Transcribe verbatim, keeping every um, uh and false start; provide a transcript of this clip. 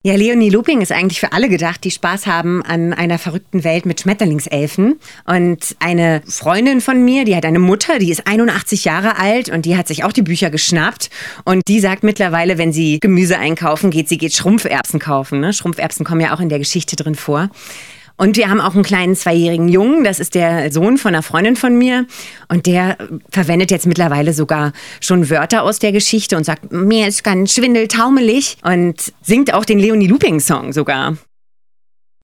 Ja, Leonie Looping ist eigentlich für alle gedacht, die Spaß haben an einer verrückten Welt mit Schmetterlingselfen. Und eine Freundin von mir, die hat eine Mutter, die ist einundachtzig Jahre alt und die hat sich auch die Bücher geschnappt. Und die sagt mittlerweile, wenn sie Gemüse einkaufen geht, sie geht Schrumpferbsen kaufen. Ne? Schrumpferbsen kommen ja auch in der Geschichte drin vor. Und wir haben auch einen kleinen zweijährigen Jungen, das ist der Sohn von einer Freundin von mir. Und der verwendet jetzt mittlerweile sogar schon Wörter aus der Geschichte und sagt, mir ist ganz schwindeltaumelig. Und singt auch den Leonie Looping-Song sogar.